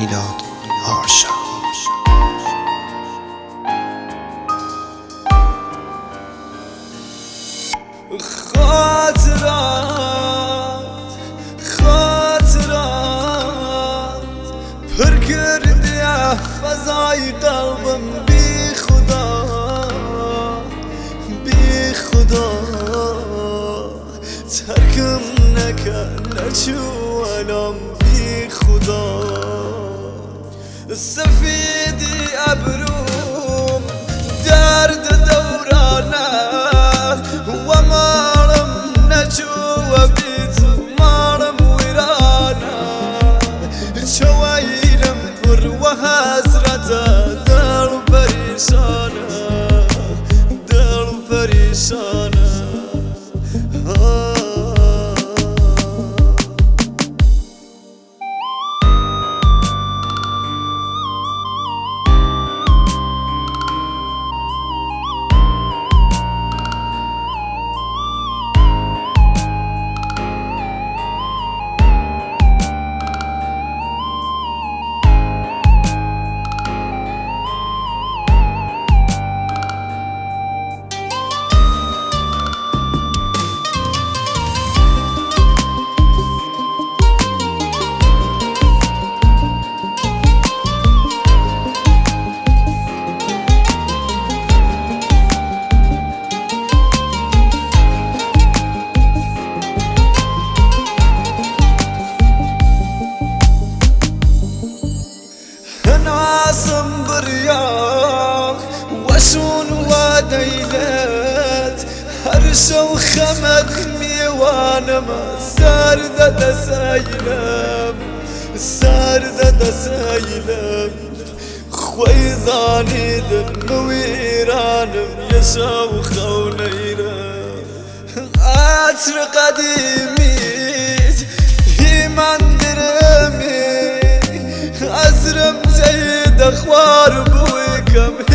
میلاد آرشا. خاطرات پر کردی فضای قلبم بی خدا بی خدا ترکم نکن نچو الان بی خدا سفیدی ابروم درد دورانه و مارم نچو بیت مارم ویرانه چوایلم پر و حسرت دل پریشانه دل پریشانه ناسم برياق وشون وديلت هرشو خمد ميوانم ساردة دسايلم ساردة دسايلم خويزاني دم ويرانم يشو خونيرم عطر قديميت هيمان درمي أزرم زيد أخوار بويكم